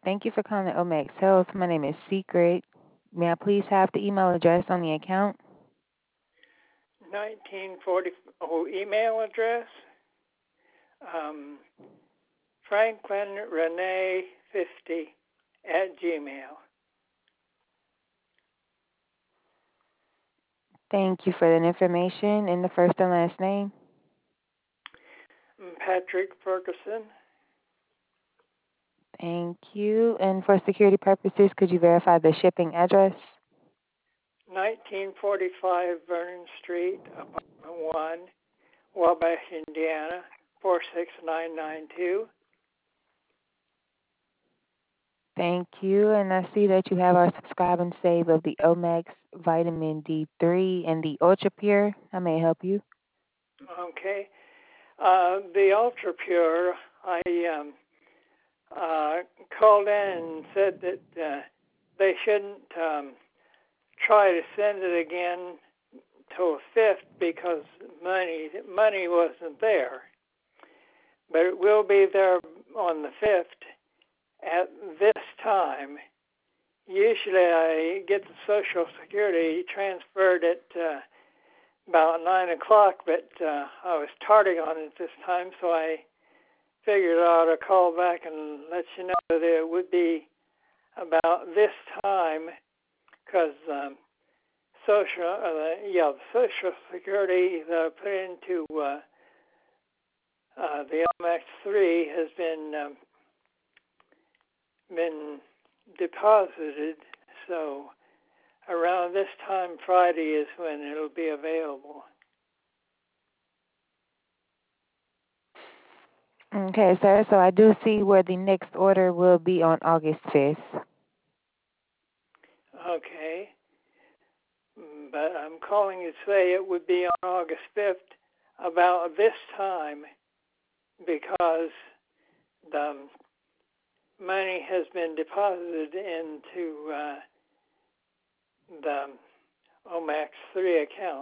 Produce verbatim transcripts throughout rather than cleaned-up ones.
Thank you for calling Omex Health. My name is Secret. May I please have the email address on the account? nineteen forty, oh, email address? Um, Franklin Renee fifty at Gmail. Thank you for that information and the first and last name. Patrick Ferguson. Thank you. And for security purposes, could you verify the shipping address? nineteen forty-five Vernon Street, Apartment one, Wabash, Indiana, four six nine nine two. Thank you. And I see that you have our subscribe and save of the Omex Vitamin D three and the Ultra Pure. How may I help you? Okay. Uh, the Ultra Pure, I um, uh, called in and said that uh, they shouldn't um, try to send it again till the fifth because money money wasn't there. But it will be there on the fifth at this time. Usually I get the Social Security transferred at uh, about nine o'clock, but uh, I was tardy on it this time, so I figured I ought to call back and let you know that it would be about this time because um, social, uh, yeah, the Social Security that I put into uh, uh, the M X three has been um, been deposited, so around this time Friday is when it'll be available. Okay, sir. So I do see where the next order will be on August fifth. Okay, but I'm calling to say it would be on August fifth about this time because the money has been deposited into uh, the Omax three account.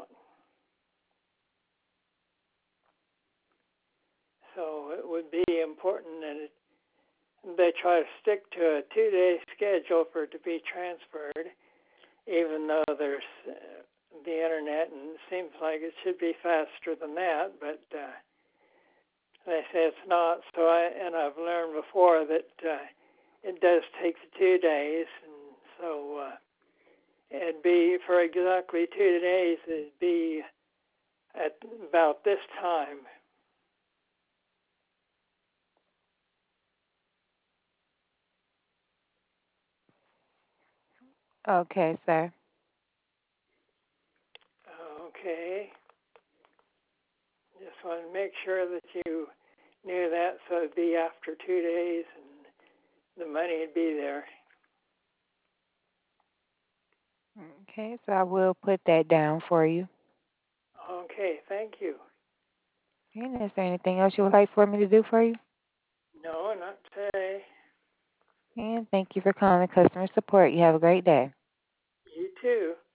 So it would be important that it, they try to stick to a two-day schedule for it to be transferred, even though there's uh, the internet, and it seems like it should be faster than that, but uh, they say it's not. So I and I've learned before that uh, it does take the two days, and so uh, it'd be for exactly two days. It'd be at about this time. Okay, sir. Okay. Just want to make sure that you knew that, so it'd be after two days, and the money would be there. Okay, so I will put that down for you. Okay, thank you. And is there anything else you would like for me to do for you? No, not today. And thank you for calling customer support. You have a great day. You too.